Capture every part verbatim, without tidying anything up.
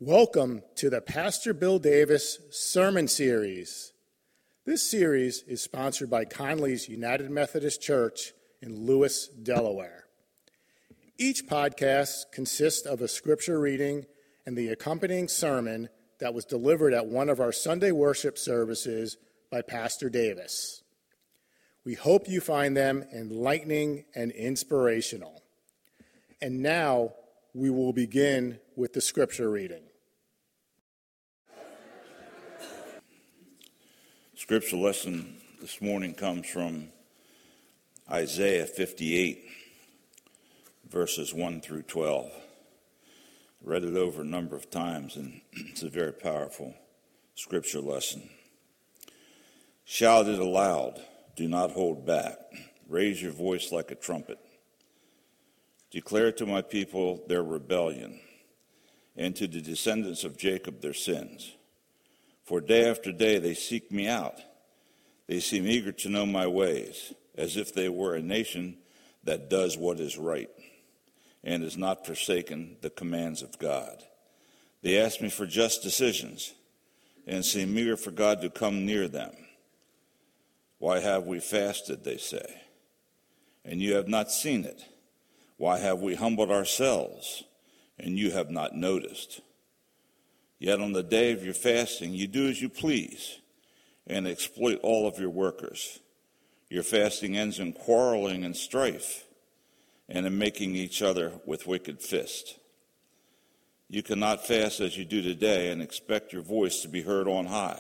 Welcome to the Pastor Bill Davis Sermon Series. This series is sponsored by Conley's United Methodist Church in Lewis, Delaware. Each podcast consists of a scripture reading and the accompanying sermon that was delivered at one of our Sunday worship services by Pastor Davis. We hope you find them enlightening and inspirational. And now we will begin with the scripture reading. Scripture lesson this morning comes from Isaiah fifty-eight, verses one through twelve. I read it over a number of times, and it's a very powerful scripture lesson. Shout it aloud, do not hold back. Raise your voice like a trumpet. Declare to my people their rebellion, and to the descendants of Jacob their sins. For day after day they seek me out. They seem eager to know my ways, as if they were a nation that does what is right and has not forsaken the commands of God. They ask me for just decisions and seem eager for God to come near them. Why have we fasted, they say, and you have not seen it? Why have we humbled ourselves, and you have not noticed? Yet on the day of your fasting, you do as you please and exploit all of your workers. Your fasting ends in quarreling and strife and in making each other with wicked fists. You cannot fast as you do today and expect your voice to be heard on high.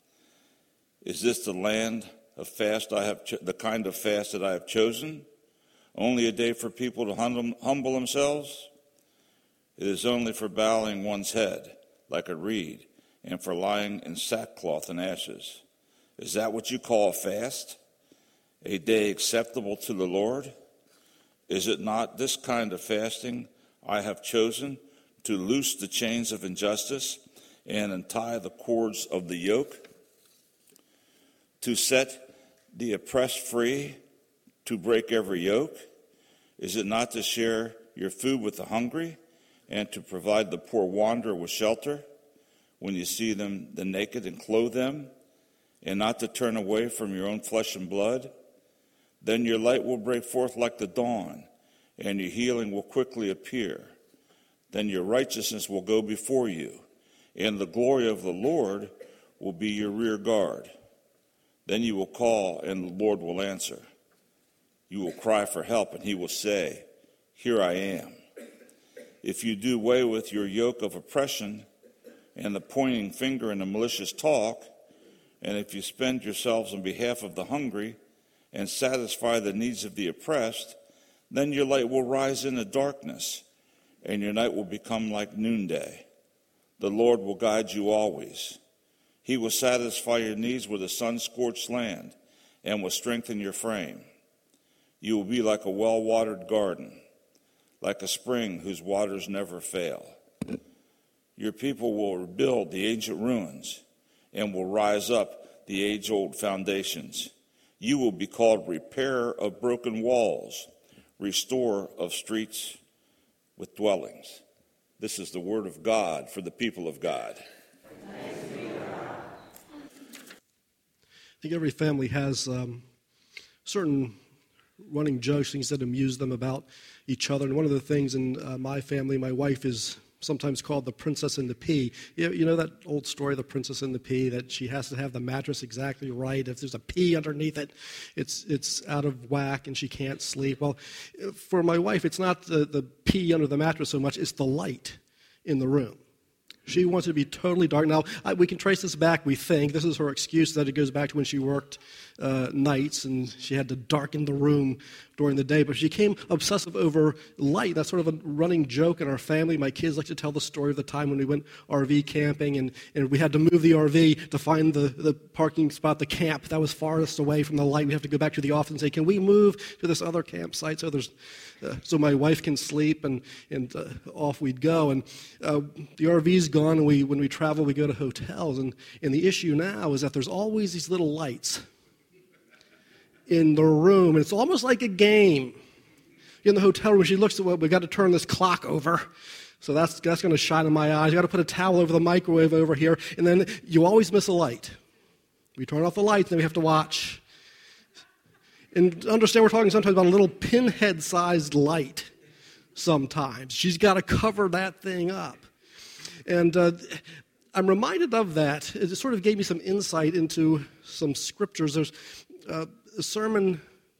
Is this the land of fast I have, cho- the kind of fast that I have chosen? Only a day for people to hum- humble themselves? It is only for bowing one's head like a reed, and for lying in sackcloth and ashes. Is that what you call a fast? A day acceptable to the Lord? Is it not this kind of fasting I have chosen, to loose the chains of injustice and untie the cords of the yoke? To set the oppressed free, to break every yoke? Is it not to share your food with the hungry, and to provide the poor wanderer with shelter when you see them the naked and clothe them, and not to turn away from your own flesh and blood? Then your light will break forth like the dawn, and your healing will quickly appear. Then your righteousness will go before you, and the glory of the Lord will be your rear guard. Then you will call, and the Lord will answer. You will cry for help, and he will say, Here I am. If you do away with your yoke of oppression and the pointing finger and the malicious talk, and if you spend yourselves on behalf of the hungry and satisfy the needs of the oppressed, then your light will rise in the darkness, and your night will become like noonday. The Lord will guide you always. He will satisfy your needs with a sun-scorched land and will strengthen your frame. You will be like a well-watered garden, like a spring whose waters never fail. Your people will rebuild the ancient ruins and will rise up the age-old foundations. You will be called repairer of broken walls, restorer of streets with dwellings. This is the word of God for the people of God. Thanks be to God. I think every family has um, certain running jokes, things that amuse them about each other. And one of the things in uh, my family, my wife is sometimes called the princess and the pea. You, you know that old story, the princess and the pea, that she has to have the mattress exactly right. If there's a pea underneath it, it's it's out of whack and she can't sleep. Well, for my wife, it's not the, the pea under the mattress so much, it's the light in the room. She wants it to be totally dark. Now, I, we can trace this back, we think. This is her excuse, that it goes back to when she worked uh, nights and she had to darken the room during the day. But she became obsessive over light. That's sort of a running joke in our family. My kids like to tell the story of the time when we went R V camping and, and we had to move the R V to find the, the parking spot, the camp that was farthest away from the light. We have to go back to the office and say, can we move to this other campsite so there's uh, so my wife can sleep, and, and uh, off we'd go. And uh, the R V's gone, and we when we travel, we go to hotels. And, and the issue now is that there's always these little lights in the room, and it's almost like a game. In the hotel room, she looks at, well, we got to turn this clock over So that's, that's going to shine in my eyes. You got to put a towel over the microwave over here, and then you always miss a light. We turn off the lights, then we have to watch. And understand we're talking sometimes about a little pinhead-sized light sometimes. She's got to cover that thing up. And uh, I'm reminded of that. It sort of gave me some insight into some scriptures. There's uh, a sermon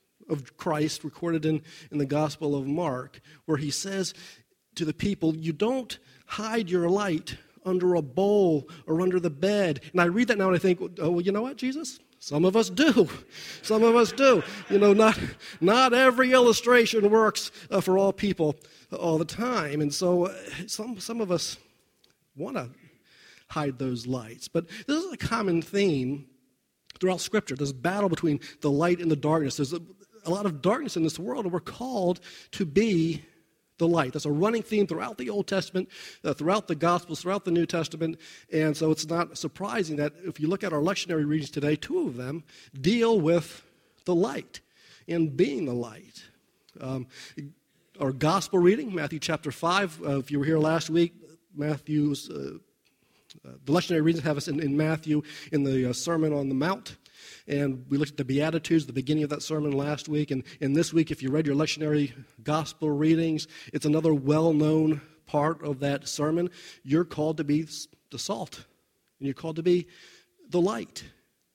of Christ recorded in, in the Gospel of Mark where he says to the people, you don't hide your light under a bowl or under the bed. And I read that now and I think, oh, well, you know what, Jesus? Some of us do. Some of us do. You know, not not every illustration works uh, for all people all the time. And so uh, some some of us want to hide those lights. But this is a common theme throughout Scripture, this battle between the light and the darkness. There's a, a lot of darkness in this world, and we're called to be the light. That's a running theme throughout the Old Testament, uh, throughout the Gospels, throughout the New Testament. And so it's not surprising that if you look at our lectionary readings today, two of them deal with the light and being the light. Um, our Gospel reading, Matthew chapter five. Uh, if you were here last week, Matthew's, uh, uh, the lectionary readings have us in, in Matthew in the uh, Sermon on the Mount. And we looked at the Beatitudes, the beginning of that sermon last week. And, and this week, if you read your lectionary gospel readings, it's another well-known part of that sermon. You're called to be the salt, and you're called to be the light,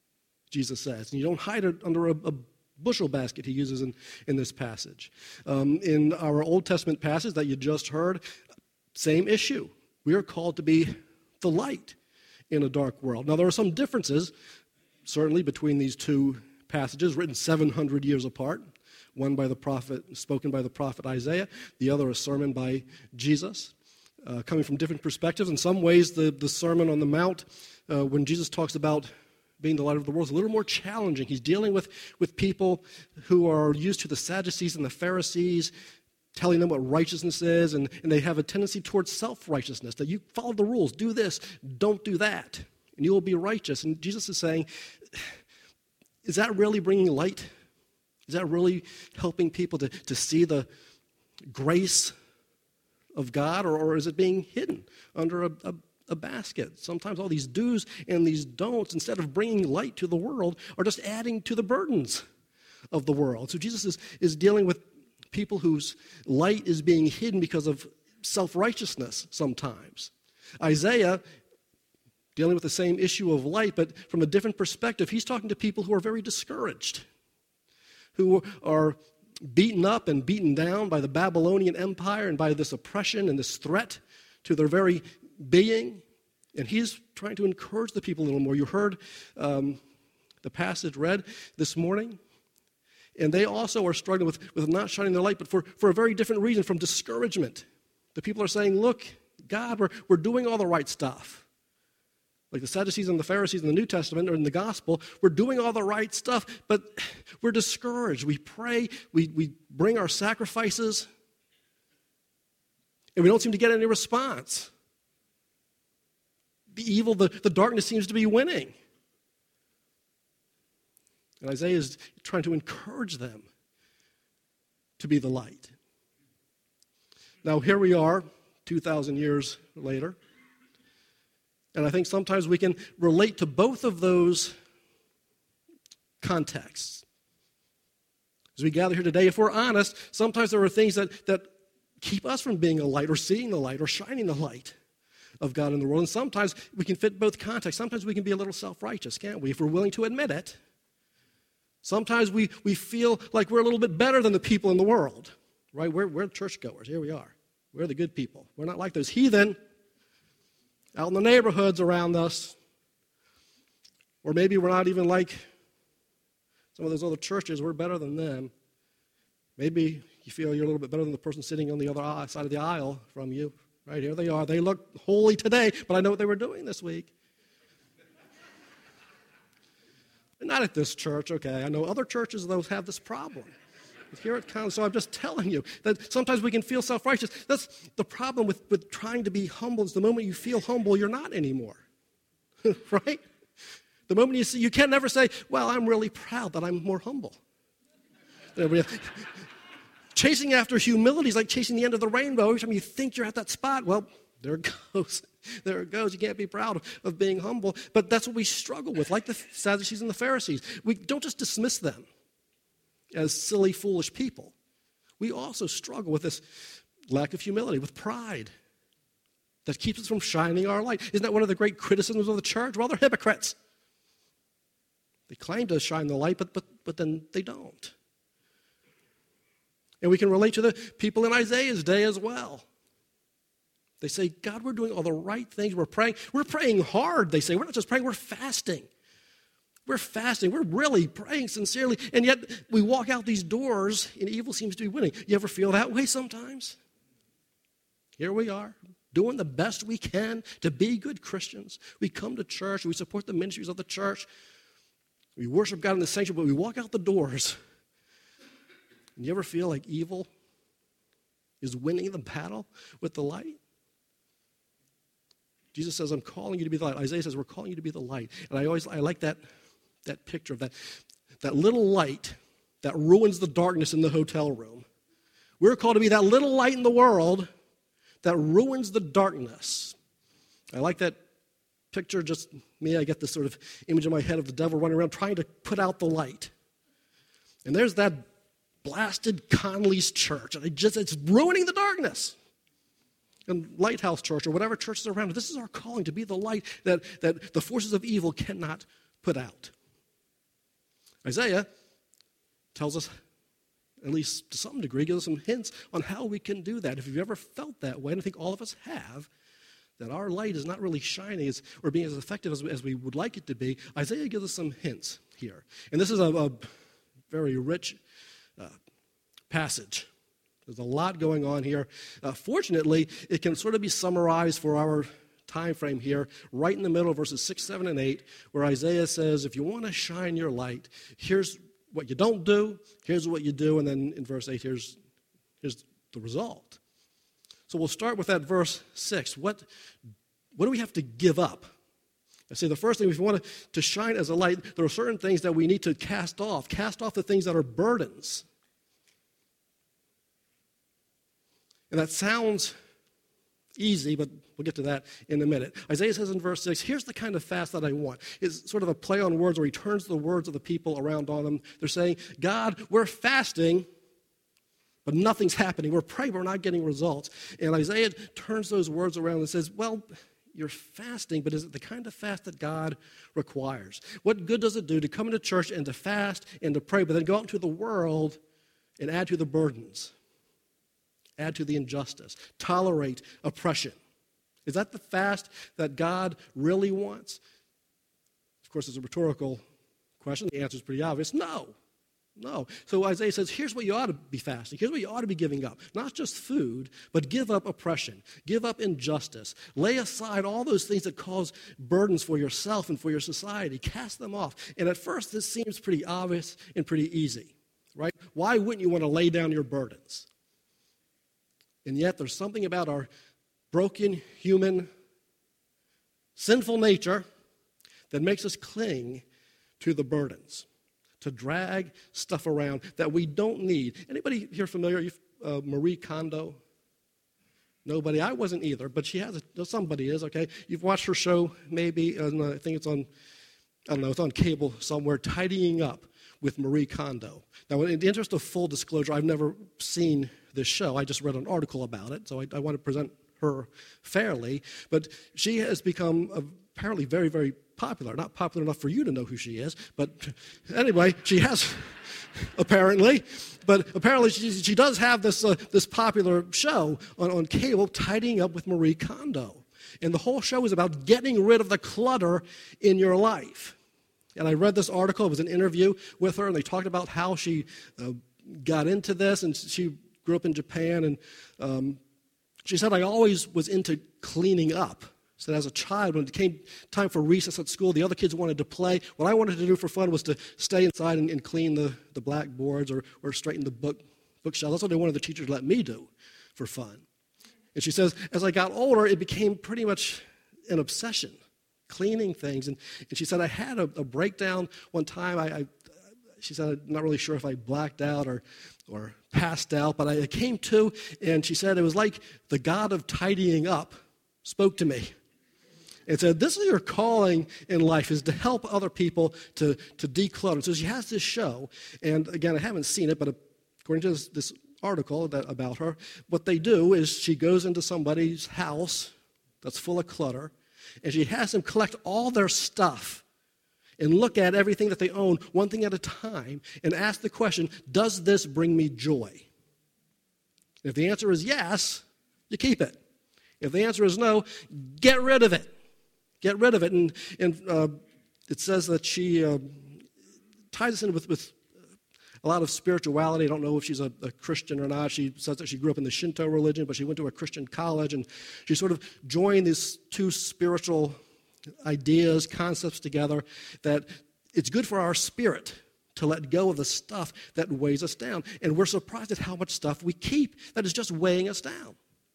Jesus says. And you don't hide it under a, a bushel basket, he uses in, in this passage. Um, in our Old Testament passage that you just heard, same issue. We are called to be the light in a dark world. Now, there are some differences, certainly, between these two passages, written seven hundred years apart, one by the prophet, spoken by the prophet Isaiah, the other a sermon by Jesus, uh, coming from different perspectives. In some ways, the, the Sermon on the Mount, uh, when Jesus talks about being the light of the world, is a little more challenging. He's dealing with, with people who are used to the Sadducees and the Pharisees, telling them what righteousness is, and, and they have a tendency towards self-righteousness, that you follow the rules, do this, don't do that, and you will be righteous. And Jesus is saying, is that really bringing light? Is that really helping people to, to see the grace of God, or, or is it being hidden under a, a, a basket? Sometimes all these do's and these don'ts, instead of bringing light to the world, are just adding to the burdens of the world. So Jesus is, is dealing with people whose light is being hidden because of self-righteousness sometimes. Isaiah, dealing with the same issue of light, but from a different perspective, he's talking to people who are very discouraged, who are beaten up and beaten down by the Babylonian Empire and by this oppression and this threat to their very being. And he's trying to encourage the people a little more. You heard um, the passage read this morning. And they also are struggling with, with not shining their light, but for, for a very different reason, from discouragement. The people are saying, look, God, we're, we're doing all the right stuff. Like the Sadducees and the Pharisees in the New Testament or in the Gospel, we're doing all the right stuff, but we're discouraged. We pray, we, we bring our sacrifices, and we don't seem to get any response. The evil, the, the darkness seems to be winning. And Isaiah is trying to encourage them to be the light. Now, here we are, two thousand years later. And I think sometimes we can relate to both of those contexts. As we gather here today, if we're honest, sometimes there are things that, that keep us from being a light or seeing the light or shining the light of God in the world. And sometimes we can fit both contexts. Sometimes we can be a little self-righteous, can't we, if we're willing to admit it. Sometimes we, we feel like we're a little bit better than the people in the world, right? We're, we're churchgoers. Here we are. We're the good people. We're not like those heathen out in the neighborhoods around us. Or maybe we're not even like some of those other churches. We're better than them. Maybe you feel you're a little bit better than the person sitting on the other side of the aisle from you. Right, here they are. They look holy today, but I know what they were doing this week. Not at this church, okay. I know other churches, though, have this problem. But here it comes. So I'm just telling you that sometimes we can feel self-righteous. That's the problem with, with trying to be humble is the moment you feel humble, you're not anymore. Right? The moment you see, you can never say, well, I'm really proud that I'm more humble. Chasing after humility is like chasing the end of the rainbow. Every time you think you're at that spot, well, there it goes. There it goes. You can't be proud of, of being humble. But that's what we struggle with, like the Sadducees and the Pharisees. We don't just dismiss them as silly, foolish people. We also struggle with this lack of humility, with pride that keeps us from shining our light. Isn't that one of the great criticisms of the church? Well, they're hypocrites. They claim to shine the light, but, but, but then they don't. And we can relate to the people in Isaiah's day as well. They say, God, we're doing all the right things. We're praying. We're praying hard, they say. We're not just praying, we're fasting. We're fasting. We're really praying sincerely. And yet we walk out these doors and evil seems to be winning. You ever feel that way sometimes? Here we are, doing the best we can to be good Christians. We come to church. We support the ministries of the church. We worship God in the sanctuary, but we walk out the doors. And you ever feel like evil is winning the battle with the light? Jesus says, I'm calling you to be the light. Isaiah says, we're calling you to be the light. And I always, I like that, that picture of that, that little light that ruins the darkness in the hotel room. We're called to be that little light in the world that ruins the darkness. I like that picture, just me, I get this sort of image in my head of the devil running around trying to put out the light. And there's that blasted Conley's church, and it just, it's ruining the darkness. And Lighthouse Church, or whatever church is around, this is our calling to be the light that, that the forces of evil cannot put out. Isaiah tells us, at least to some degree, gives us some hints on how we can do that. If you've ever felt that way, and I think all of us have, that our light is not really shining as, or being as effective as, as we would like it to be, Isaiah gives us some hints here. And this is a, a very rich uh, passage. There's a lot going on here. Uh, fortunately, it can sort of be summarized for our time frame here, right in the middle of verses six, seven, and eight, where Isaiah says, if you want to shine your light, here's what you don't do, here's what you do, and then in verse eight, here's, here's the result. So we'll start with that verse six. What, what do we have to give up? I say the first thing, if we want to, to shine as a light, there are certain things that we need to cast off. Cast off the things that are burdens. And that sounds easy, but we'll get to that in a minute. Isaiah says in verse six, here's the kind of fast that I want. It's sort of a play on words where he turns the words of the people around on them. They're saying, God, we're fasting, but nothing's happening. We're praying, but we're not getting results. And Isaiah turns those words around and says, well, you're fasting, but is it the kind of fast that God requires? What good does it do to come into church and to fast and to pray, but then go out into the world and add to the burdens? Add to the injustice, tolerate oppression. Is that the fast that God really wants? Of course, it's a rhetorical question. The answer is pretty obvious. No. No. So Isaiah says, here's what you ought to be fasting. Here's what you ought to be giving up. Not just food, but give up oppression. Give up injustice. Lay aside all those things that cause burdens for yourself and for your society. Cast them off. And at first, this seems pretty obvious and pretty easy, right? Why wouldn't you want to lay down your burdens? And yet there's something about our broken, human, sinful nature that makes us cling to the burdens, to drag stuff around that we don't need. Anybody here familiar with uh, Marie Kondo? Nobody? I wasn't either, but she has a, somebody is, okay? You've watched her show maybe, uh, I think it's on, I don't know, it's on cable somewhere, Tidying Up with Marie Kondo. Now, in the interest of full disclosure, I've never seen this show. I just read an article about it, so I, I want to present her fairly. But she has become apparently very, very popular. Not popular enough for you to know who she is, but anyway, she has, apparently. But apparently she, she does have this, uh, this popular show on, on cable, Tidying Up with Marie Kondo. And the whole show is about getting rid of the clutter in your life. And I read this article. It was an interview with her, and they talked about how she uh, got into this, and she grew up in Japan, and um, she said, I always was into cleaning up. She said, as a child, when it came time for recess at school, the other kids wanted to play. What I wanted to do for fun was to stay inside and, and clean the, the blackboards or, or straighten the book bookshelf. That's what they wanted the teachers to let me do for fun. And she says, as I got older, it became pretty much an obsession, cleaning things. And, and she said, I had a, a breakdown one time. I, I she said, I'm not really sure if I blacked out or, or passed out, but I came to, and she said it was like the God of tidying up spoke to me and said, this is your calling in life, is to help other people to, to declutter. So she has this show, and again, I haven't seen it, but according to this, this article that, about her, what they do is she goes into somebody's house that's full of clutter, and she has them collect all their stuff and look at everything that they own one thing at a time and ask the question, does this bring me joy? If the answer is yes, you keep it. If the answer is no, get rid of it. Get rid of it. And, and uh, it says that she uh, ties this in with, with a lot of spirituality. I don't know if she's a, a Christian or not. She says that she grew up in the Shinto religion, but she went to a Christian college, and she sort of joined these two spiritual ideas, concepts together, that it's good for our spirit to let go of the stuff that weighs us down. And we're surprised at how much stuff we keep that is just weighing us down.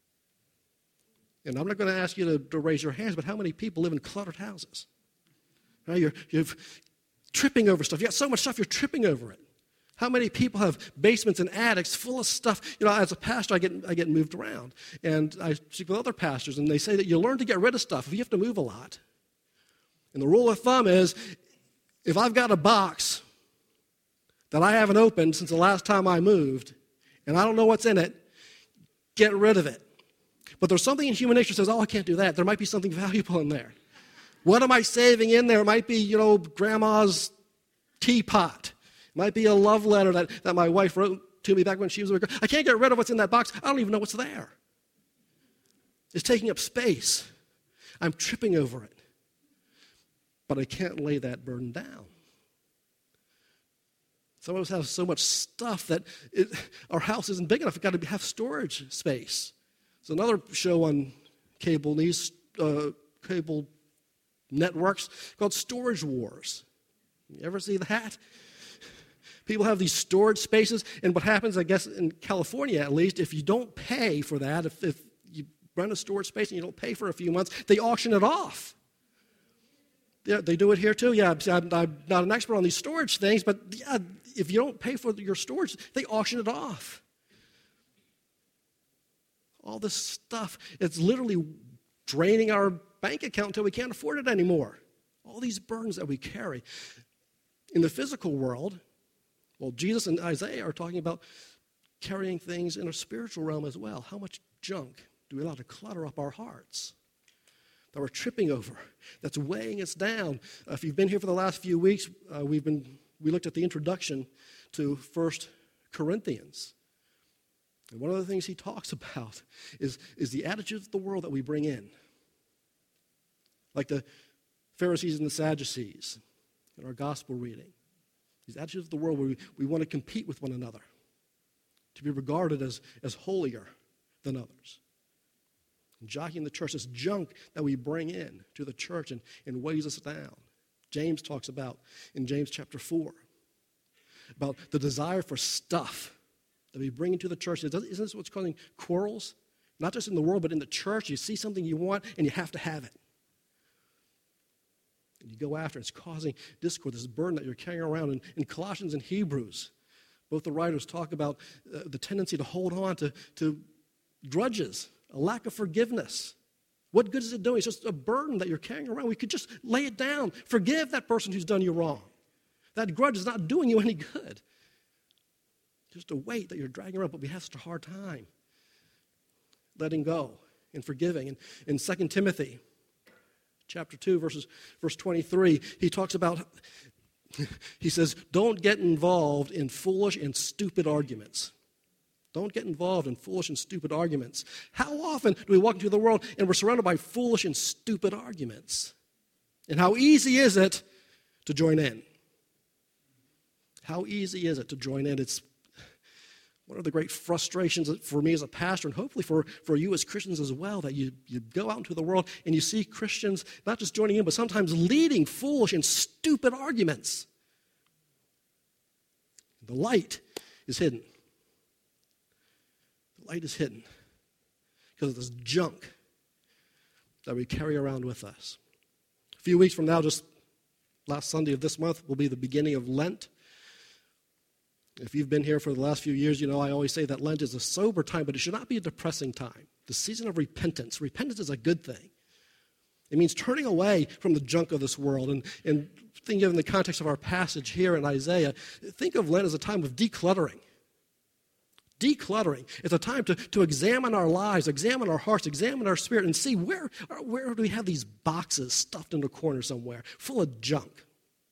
And I'm not going to ask you to, to raise your hands, but how many people live in cluttered houses? Right? You're, you're tripping over stuff. You got so much stuff, you're tripping over it. How many people have basements and attics full of stuff? You know, as a pastor, I get I get moved around. And I speak with other pastors, and they say that you learn to get rid of stuff if you have to move a lot. And the rule of thumb is, if I've got a box that I haven't opened since the last time I moved, and I don't know what's in it, get rid of it. But there's something in human nature that says, oh, I can't do that. There might be something valuable in there. What am I saving in there? It might be, you know, grandma's teapot. It might be a love letter that, that my wife wrote to me back when she was a girl. I can't get rid of what's in that box. I don't even know what's there. It's taking up space. I'm tripping over it. But I can't lay that burden down. Some of us have so much stuff that it, our house isn't big enough. We've got to have storage space. There's another show on cable news, uh, cable networks called Storage Wars. You ever see that? People have these storage spaces, and what happens, I guess, in California at least, if you don't pay for that, if, if you rent a storage space and you don't pay for a few months, they auction it off. Yeah, they do it here too. Yeah, I'm, I'm not an expert on these storage things, but yeah, if you don't pay for your storage, they auction it off. All this stuff, it's literally draining our bank account until we can't afford it anymore. All these burdens that we carry. In the physical world, well, Jesus and Isaiah are talking about carrying things in a spiritual realm as well. How much junk do we allow to clutter up our hearts that we're tripping over, that's weighing us down? Uh, if you've been here for the last few weeks, uh, we've been we looked at the introduction to First Corinthians. And one of the things he talks about is, is the attitudes of the world that we bring in. Like the Pharisees and the Sadducees in our gospel reading. These attitudes of the world where we, we want to compete with one another, to be regarded as, as holier than others. And jockeying the church, this junk that we bring in to the church and, and weighs us down. James talks about in James chapter four about the desire for stuff that we bring into the church. Isn't this what's causing quarrels? Not just in the world, but in the church. You see something you want, and you have to have it. And you go after it. It's causing discord, this burden that you're carrying around. In, in Colossians and Hebrews, both the writers talk about uh, the tendency to hold on to, to grudges, a lack of forgiveness. What good is it doing? It's just a burden that you're carrying around. We could just lay it down. Forgive that person who's done you wrong. That grudge is not doing you any good. Just a weight that you're dragging around, but we have such a hard time letting go and forgiving. And in Second Timothy chapter two, verses, verse twenty-three, he talks about, he says, don't get involved in foolish and stupid arguments. Don't get involved in foolish and stupid arguments. How often do we walk into the world and we're surrounded by foolish and stupid arguments? And how easy is it to join in? How easy is it to join in? It's one of the great frustrations for me as a pastor, and hopefully for, for you as Christians as well, that you, you go out into the world and you see Christians not just joining in, but sometimes leading foolish and stupid arguments. The light is hidden. The light is hidden because of this junk that we carry around with us. A few weeks from now, just last Sunday of this month, will be the beginning of Lent. If you've been here for the last few years, you know I always say that Lent is a sober time, but it should not be a depressing time. The season of repentance. Repentance is a good thing. It means turning away from the junk of this world. And, and thinking of in the context of our passage here in Isaiah, think of Lent as a time of decluttering. Decluttering. It's a time to, to examine our lives, examine our hearts, examine our spirit, and see where, where do we have these boxes stuffed in a corner somewhere, full of junk.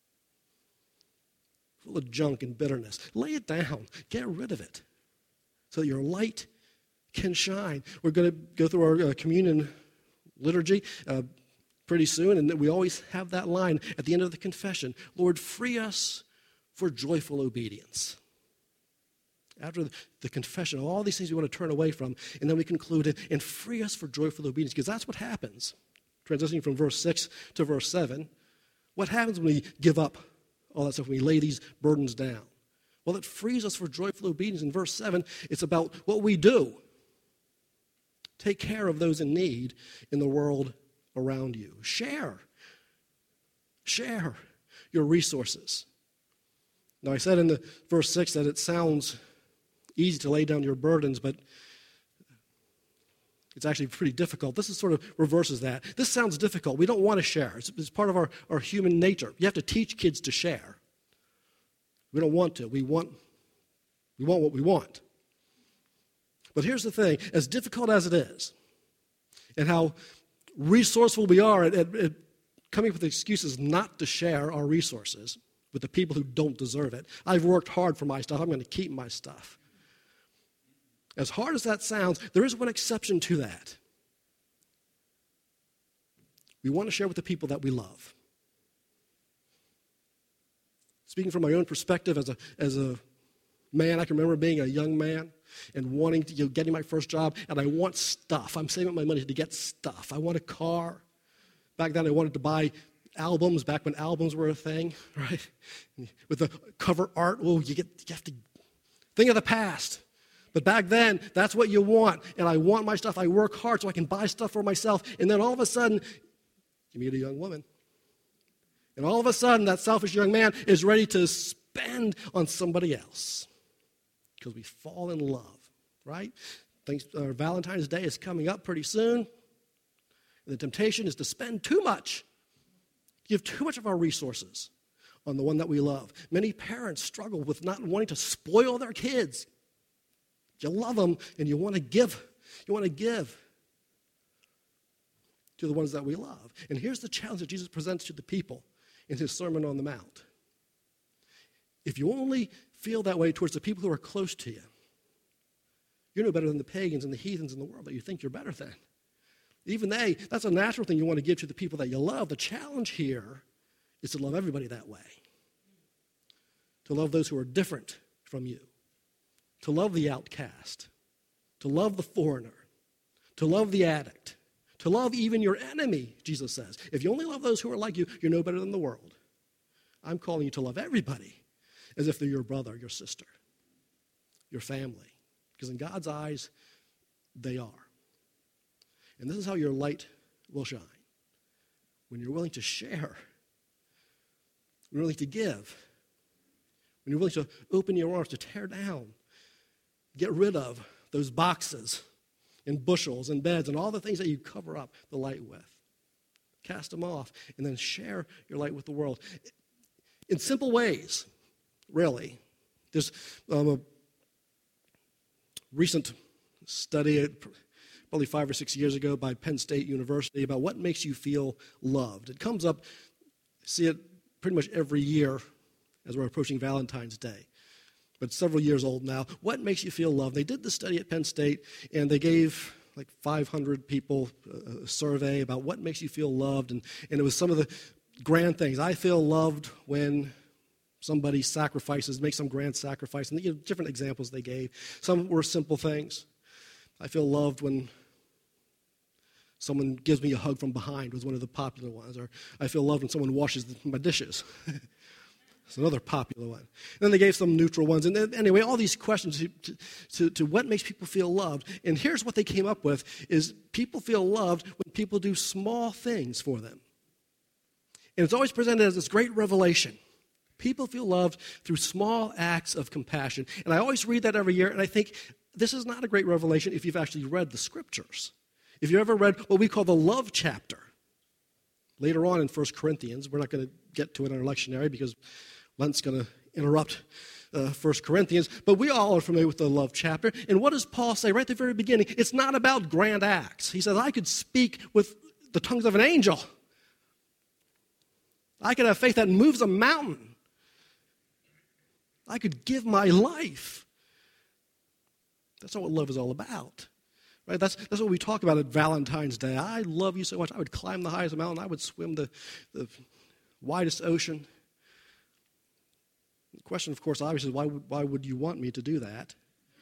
Full of junk and bitterness. Lay it down. Get rid of it so that your light can shine. We're going to go through our uh, communion liturgy uh, pretty soon, and we always have that line at the end of the confession, Lord, free us for joyful obedience. After the confession of all these things we want to turn away from, and then we conclude it, and free us for joyful obedience, because that's what happens. Transitioning from verse six to verse seven, what happens when we give up all that stuff, when we lay these burdens down? Well, it frees us for joyful obedience. In verse seven, it's about what we do. Take care of those in need in the world around you. Share. Share your resources. Now, I said in the verse six that it sounds easy to lay down your burdens, but it's actually pretty difficult. This is sort of reverses that. This sounds difficult. We don't want to share. It's, it's part of our, our human nature. You have to teach kids to share. We don't want to. We want, we want what we want. But here's the thing. As difficult as it is, and how resourceful we are at, at, at coming up with excuses not to share our resources with the people who don't deserve it. I've worked hard for my stuff. I'm going to keep my stuff. As hard as that sounds, there is one exception to that. We want to share with the people that we love. Speaking from my own perspective as a as a man, I can remember being a young man and wanting to, you know, getting my first job, and I want stuff. I'm saving up my money to get stuff. I want a car. Back then, I wanted to buy albums, back when albums were a thing, right? With the cover art, oh, you get you have to think of the past. But back then, that's what you want. And I want my stuff. I work hard so I can buy stuff for myself. And then all of a sudden, you meet a young woman. And all of a sudden, that selfish young man is ready to spend on somebody else. Because we fall in love, right? Thanks, uh, Valentine's Day is coming up pretty soon. And the temptation is to spend too much. Give too much of our resources on the one that we love. Many parents struggle with not wanting to spoil their kids. You love them and you want to give. You want to give to the ones that we love. And here's the challenge that Jesus presents to the people in his Sermon on the Mount. If you only feel that way towards the people who are close to you, you're no better than the pagans and the heathens in the world that you think you're better than. Even they, that's a natural thing you want to give to the people that you love. The challenge here is to love everybody that way. To love those who are different from you. To love the outcast. To love the foreigner. To love the addict. To love even your enemy, Jesus says. If you only love those who are like you, you're no better than the world. I'm calling you to love everybody as if they're your brother, your sister, your family. Because in God's eyes, they are. And this is how your light will shine. When you're willing to share, when you're willing to give, when you're willing to open your arms, to tear down, get rid of those boxes and bushels and beds and all the things that you cover up the light with. Cast them off and then share your light with the world. In simple ways, really. There's um, a recent study, probably five or six years ago, by Penn State University about what makes you feel loved. It comes up, see it pretty much every year as we're approaching Valentine's Day. But it's several years old now. What makes you feel loved? They did the study at Penn State, and they gave like five hundred people a survey about what makes you feel loved. And, and it was some of the grand things. I feel loved when somebody sacrifices, makes some grand sacrifice. And you know, different examples they gave. Some were simple things. I feel loved when someone gives me a hug from behind was one of the popular ones. Or I feel loved when someone washes my dishes. It's another popular one. And then they gave some neutral ones. And then, anyway, all these questions to, to, to what makes people feel loved. And here's what they came up with, is people feel loved when people do small things for them. And it's always presented as this great revelation. People feel loved through small acts of compassion. And I always read that every year, and I think this is not a great revelation if you've actually read the scriptures. If you ever read what we call the love chapter, later on in First Corinthians, we're not going to get to it in our lectionary because Lent's going to interrupt uh, First Corinthians, but we all are familiar with the love chapter. And what does Paul say right at the very beginning? It's not about grand acts. He says, I could speak with the tongues of an angel. I could have faith that moves a mountain. I could give my life. That's not what love is all about. Right? That's, that's what we talk about at Valentine's Day. I love you so much. I would climb the highest mountain. I would swim the, the widest ocean. The question, of course, obviously is why would, why would you want me to do that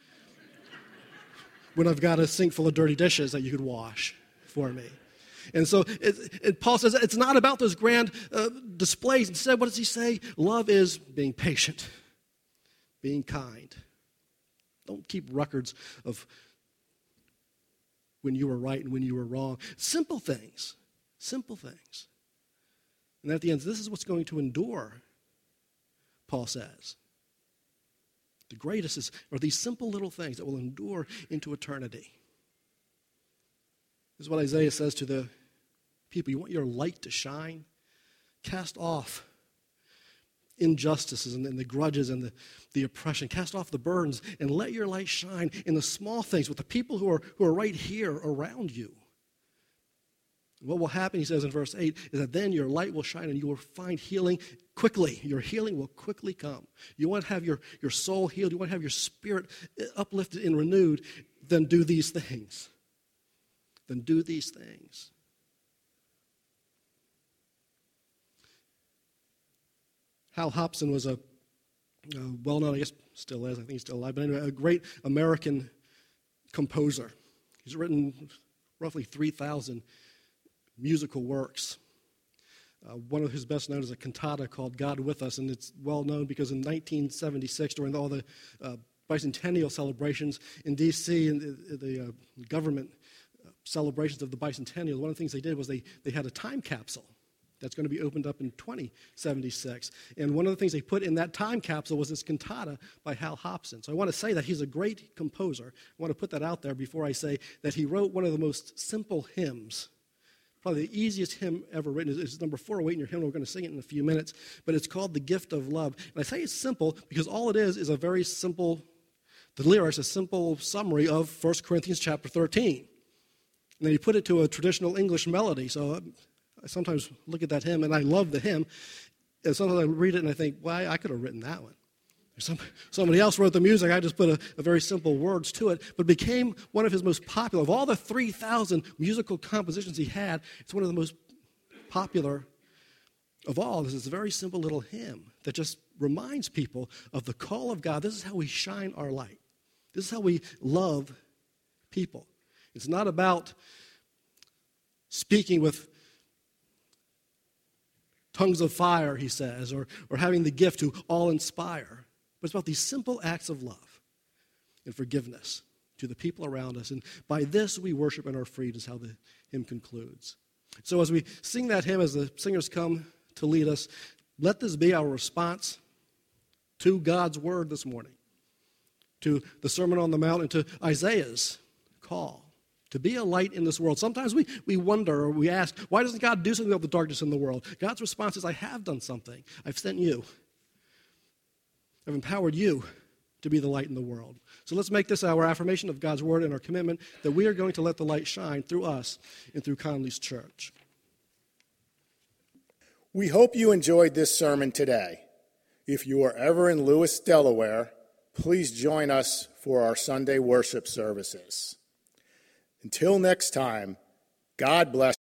when I've got a sink full of dirty dishes that you could wash for me? And so it, it, Paul says it's not about those grand uh, displays. Instead, what does he say? Love is being patient, being kind. Don't keep records of when you were right and when you were wrong. Simple things, simple things. And at the end, this is what's going to endure, Paul says. The greatest is, are these simple little things that will endure into eternity. This is what Isaiah says to the people. You want your light to shine? Cast off injustices and, and the grudges and the, the oppression. Cast off the burdens and let your light shine in the small things with the people who are, who are right here around you. What will happen, he says in verse eight, is that then your light will shine and you will find healing quickly. Your healing will quickly come. You want to have your, your soul healed. You want to have your spirit uplifted and renewed. Then do these things. Then do these things. Hal Hobson was a, a well-known, I guess still is, I think he's still alive, but anyway, a great American composer. He's written roughly three thousand musical works. Uh, one of his best known is a cantata called God With Us, and it's well known because in nineteen seventy-six, during all the uh, bicentennial celebrations in D C and the, the uh, government celebrations of the bicentennial, one of the things they did was they, they had a time capsule that's going to be opened up in twenty seventy-six. And one of the things they put in that time capsule was this cantata by Hal Hobson. So I want to say that he's a great composer. I want to put that out there before I say that he wrote one of the most simple hymns. Probably the easiest hymn ever written is, is number four oh eight in your hymn. We're going to sing it in a few minutes. But it's called The Gift of Love. And I say it's simple because all it is is a very simple, the lyrics, a simple summary of First Corinthians chapter thirteen. And then he put it to a traditional English melody. So I sometimes look at that hymn, and I love the hymn. And sometimes I read it, and I think, why, well, I could have written that one. Some, somebody else wrote the music. I just put a, a very simple words to it. But it became one of his most popular. Of all the three thousand musical compositions he had, it's one of the most popular of all. This is a very simple little hymn that just reminds people of the call of God. This is how we shine our light. This is how we love people. It's not about speaking with tongues of fire, he says, or, or having the gift to all inspire. But it's about these simple acts of love and forgiveness to the people around us. And by this we worship and are freed is how the hymn concludes. So as we sing that hymn, as the singers come to lead us, let this be our response to God's word this morning, to the Sermon on the Mount and to Isaiah's call to be a light in this world. Sometimes we, we wonder or we ask, why doesn't God do something about the darkness in the world? God's response is, I have done something. I've sent you. I've empowered you to be the light in the world. So let's make this our affirmation of God's word and our commitment that we are going to let the light shine through us and through Conley's church. We hope you enjoyed this sermon today. If you are ever in Lewis, Delaware, please join us for our Sunday worship services. Until next time, God bless.